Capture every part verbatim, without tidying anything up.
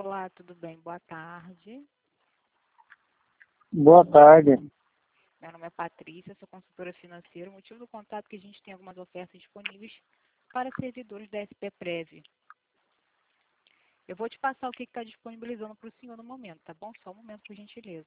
Olá, tudo bem? Boa tarde. Boa tarde. Meu nome é Patrícia, sou consultora financeira. O motivo do contato é que a gente tem algumas ofertas disponíveis para servidores da S P Prev. Eu vou te passar o que está disponibilizando para o senhor no momento, tá bom? Só um momento, por gentileza.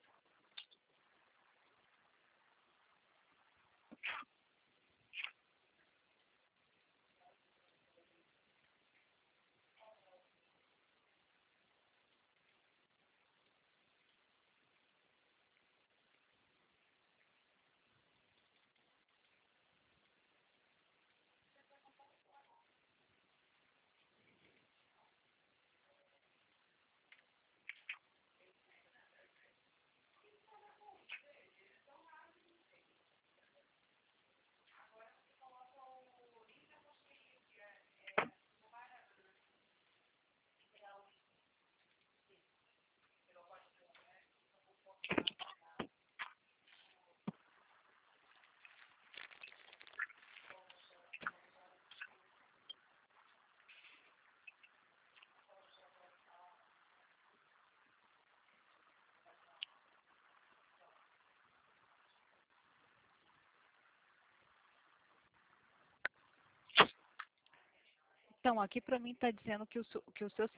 Então, aqui para mim está dizendo que o, que o seu